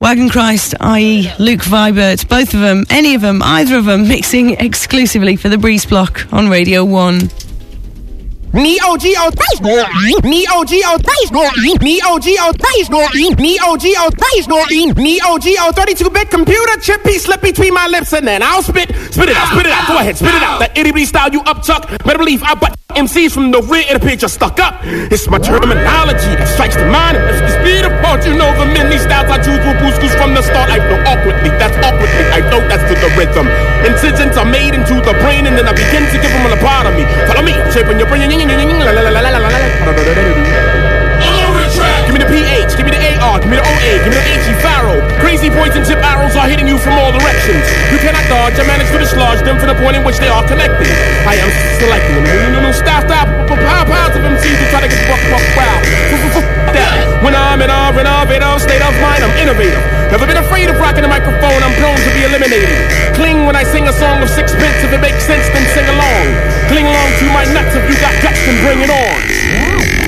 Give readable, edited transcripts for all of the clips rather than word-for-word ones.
Wagon Christ, i.e. Luke Vibert, both of them, any of them, either of them, mixing exclusively for the Breeze Block on Radio 1. Neo Geo Space Neo Geo Space Neo Geo Space Neo Geo Space Neo Geo 32-bit computer chip piece slip between my lips and then I'll spit it out, go ahead, spit it out. That itty bitty style you upchuck, better believe I butt MCs from the rear of the picture stuck up. It's my terminology that strikes the mind. It's the speed of thought, you know the many styles I choose will boost cause from the start I flow awkwardly, that's awkwardly. I flow, that's to the rhythm. Incisions are made into the brain and then I begin to give them a lobotomy. Follow me, shaping your brain. Give me the PH, give me the AR, give me the OA, give me the HE Pharaoh. Crazy points and tip arrows are hitting you from all directions. You cannot dodge, I manage to dislodge them from the point in which they are connected. I am selecting them. Style, piles of MCs who try to get buck, wow. That. When I'm in a state of mind, I'm innovative. Never been afraid of rocking the microphone, I'm prone to be eliminated. Cling when I sing a song of sixpence, if it makes sense, then sing along. Cling along to my nuts, if you got guts, then bring it on.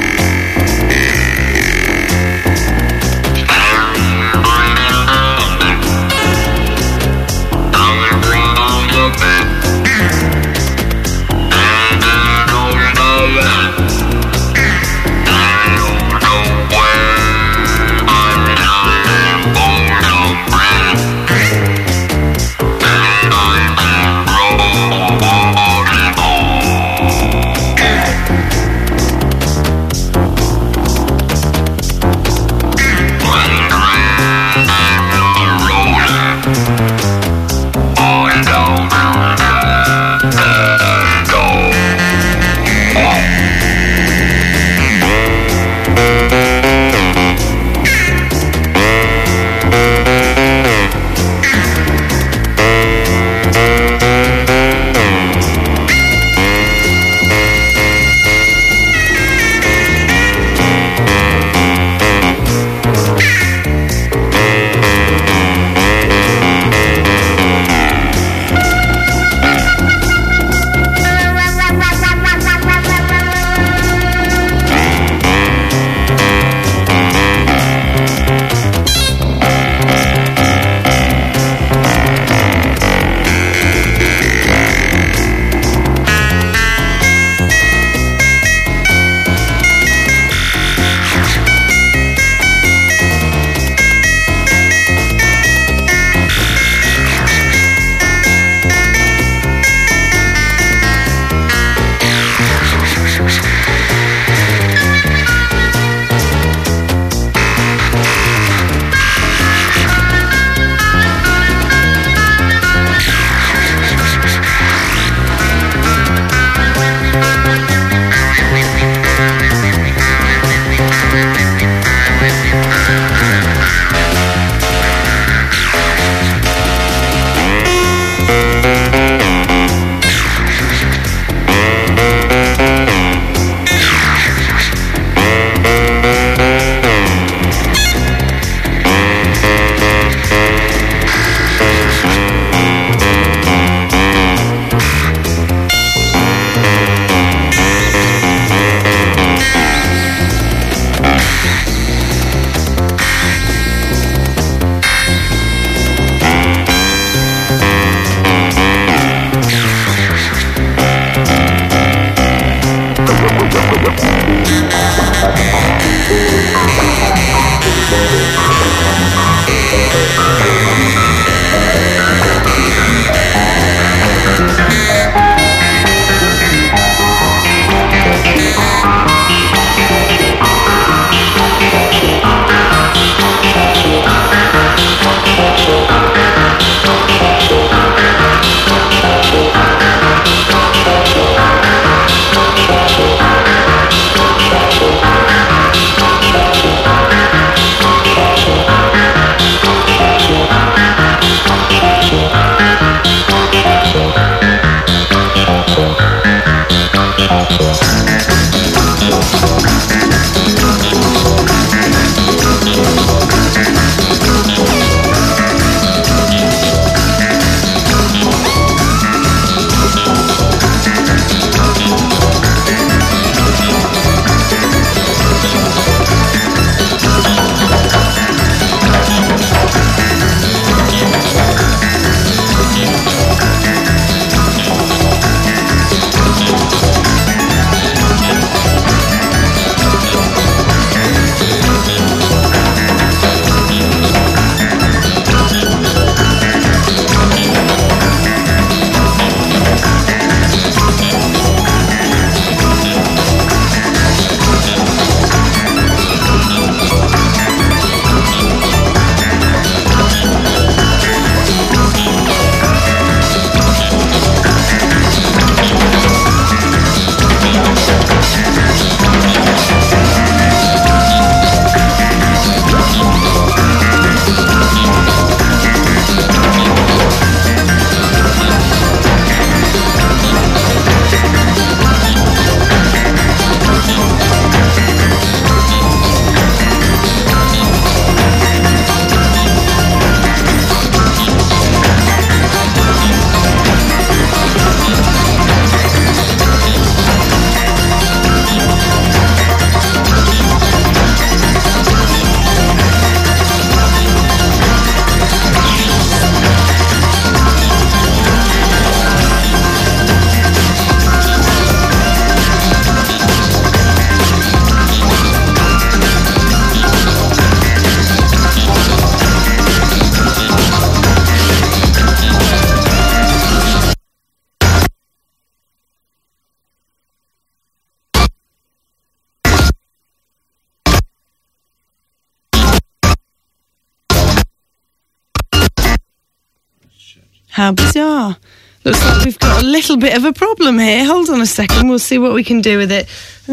How bizarre. Looks like we've got a little bit of a problem here. Hold on a second, we'll see what we can do with it.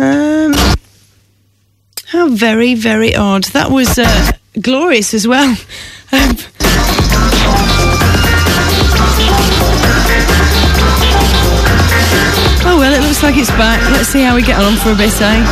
How very, very odd. That was glorious as well. Oh well, it looks like it's back. Let's see how we get on for a bit, eh?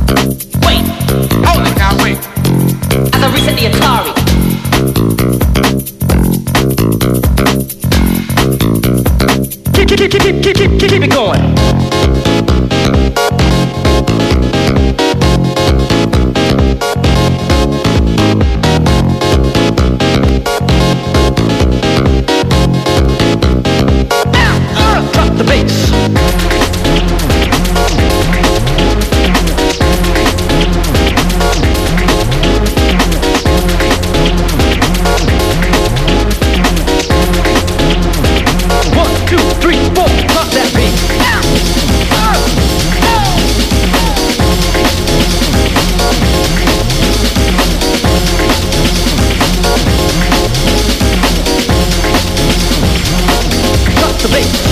Atari. Keep it going. Drop the bass. One, two, three, four, drop that beat. Drop the bass.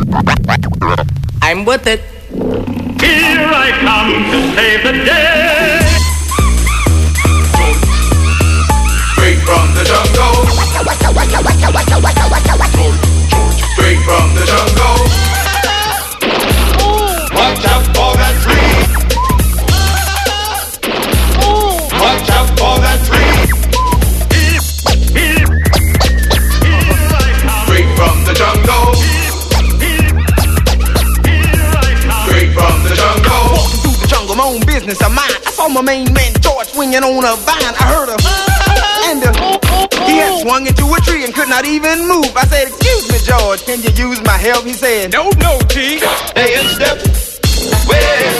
I'm with it. Here I come to save the day. Straight from the jungle. Straight from the jungle. Watch out for that tree. Watch out for that tree. Straight from the jungle. Straight from the jungle. Walking through the jungle, my own business of mine. I saw my main man George swinging on a vine. I heard him, and he had swung into a tree and could not even move. I said, "Excuse me, George, can you use my help?" He said, "No, T. Stay in step. Where?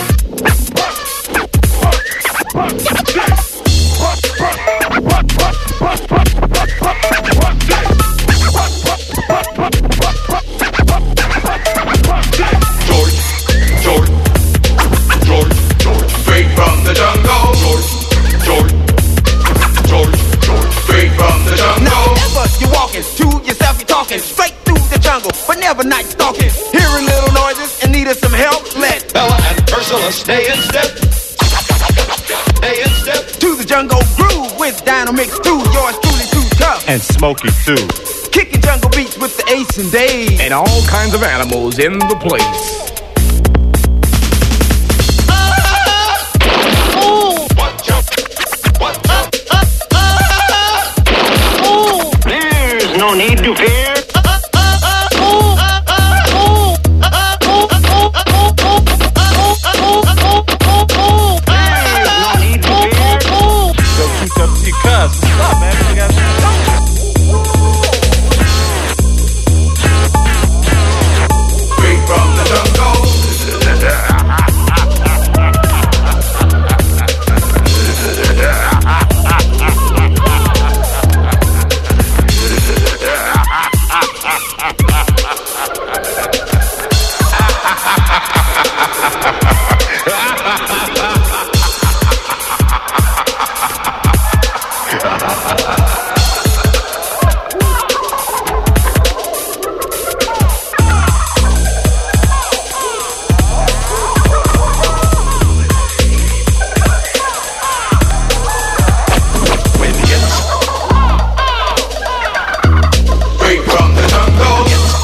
George. Straight from the jungle. George. Straight from the jungle. Now, ever you're walking to yourself, you're talking straight through the jungle, but never night stalking. Hearing little noises and needed some help. Let Bella and Ursula stay in step. Stay in step. to the jungle groove with Dynamix 2. Yours truly too tough. And Smokey too. Kicking jungle beats with the Ace and Dave. And all kinds of animals in the place. Watch out. Watch out. There's no need to fear. So keep up your cuss. Stop, man. You got Straight from the jungle. Straight from the jungle.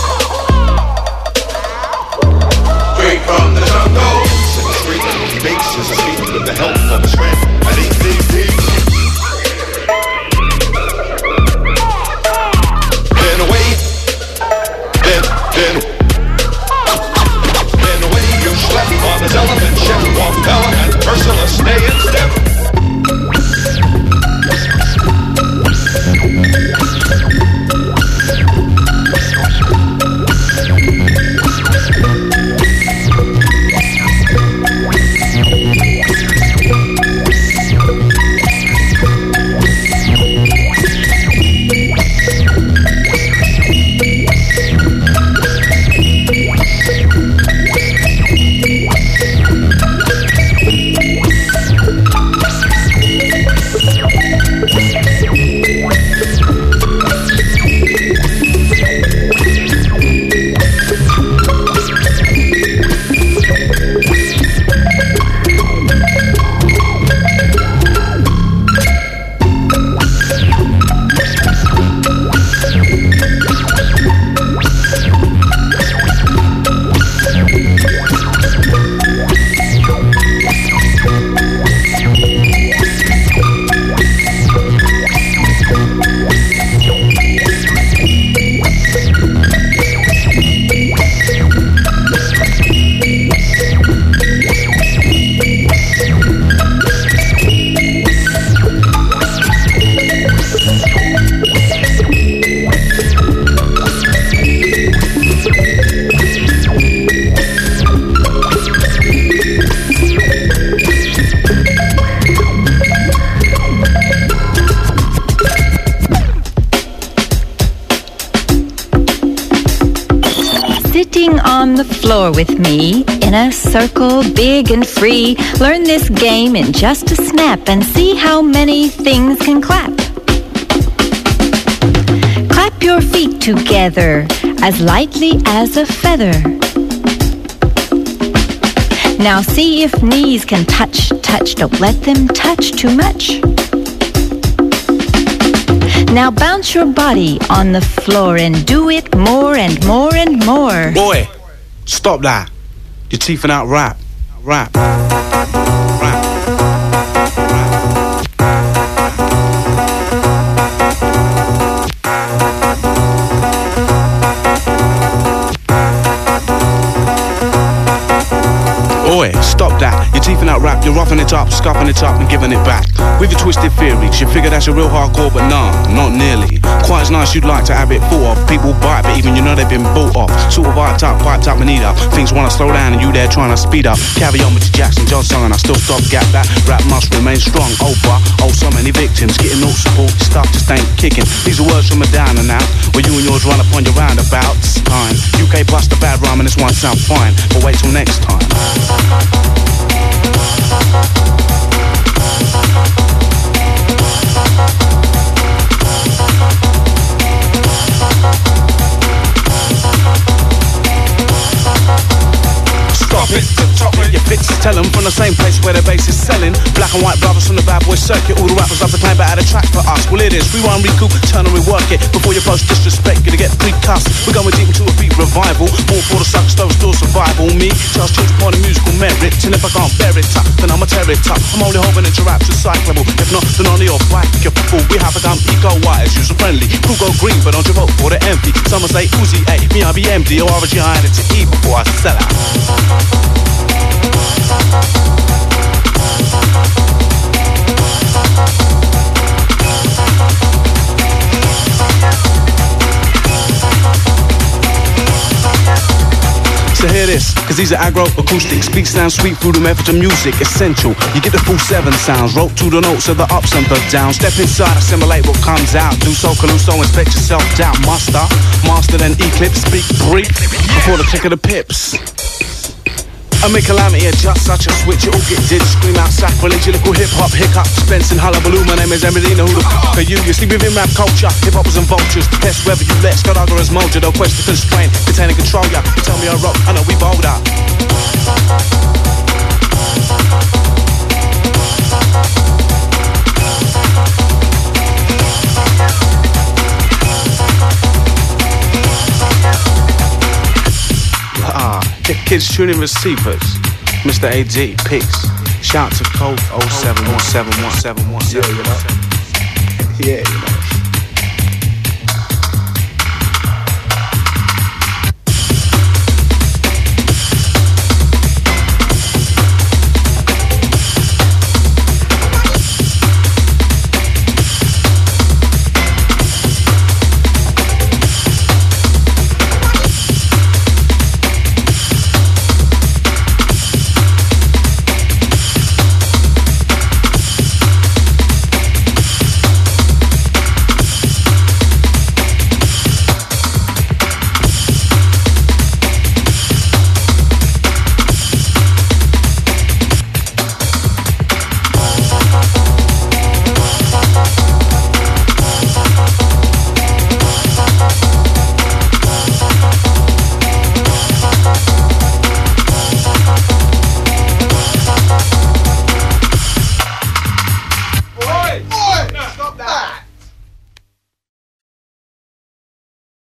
Straight from the jungle. Straight from the bases, speaking with the help of a friend. I think Then away. Then away you slept on his elephant ship. Walk Bella and Ursula stay in step. Sitting on the floor with me, in a circle, big and free. Learn this game in just a snap and see how many things can clap. Clap your feet together, as lightly as a feather. Now see if knees can touch, don't let them touch too much. Now bounce your body on the floor and do it more and more and more. Boy, stop that. You're teething out rap. Rap. Boy, stop that. You're teething out rap, you're roughing it up, scuffing it up and giving it back. With your twisted theories, you figure that's your real hardcore, but nah, not nearly. Quite as nice you'd like to have it thought of. People buy it, but even you know they've been bought off. Sort of piped up, manita. Things wanna slow down and you there trying to speed up. Carry on with your Jackson John song and I still stop gap that. Rap must remain strong, so many victims. Getting no support, stuff just ain't kicking. These are words from a down and out. Where you and yours run upon your roundabouts. Time. UK plus the bad rhyme and this one sound fine. But wait till next time. Stop it, top it, your fits, tell them from the same place where the bass is selling. Black and white brothers from the bad boy circuit. All the rappers love to claim but add a track for us. Well it is, rewind, recoup, turn and rework it. Before you post disrespect, gonna get pre-cussed. We're going deep into a beat revival. More for the suck, stove, store survival. Me, Charles Church upon the musical merits. And if I can't bear it up, then I'ma tear it up. I'm only hoping that your rap's recyclable. If not, then only your bike, your fool. We have become eco-wise, user-friendly. Crew go green, but don't you vote for the empty. Some say Uzi A, me I be MD. Or RG I had it to E before I sell out. So hear this, cause these are aggro acoustics. Beats sound sweet through the method of music, essential. You get the full 7 sounds, rope to the notes of the ups and the downs. Step inside, assimilate what comes out. Do so, Caluso, inspect your self-doubt. Master then eclipse, speak brief before the click of the pips. I make calamity adjust such a switch, it all get ditched. Scream out sacrilege, your little hip-hop hiccup. Spence and hullabaloo, my name is Emelina. Who the f*** are you? You sleep within rap culture. Hip-hoppers and vultures, test whether you let Scadaga as Mojo. Don't question constraint, contain and control ya. You tell me I rock, I know we bold up. Kids tuning receivers, Mr. AD, peace. Shout to code 07171717. Yeah, you know.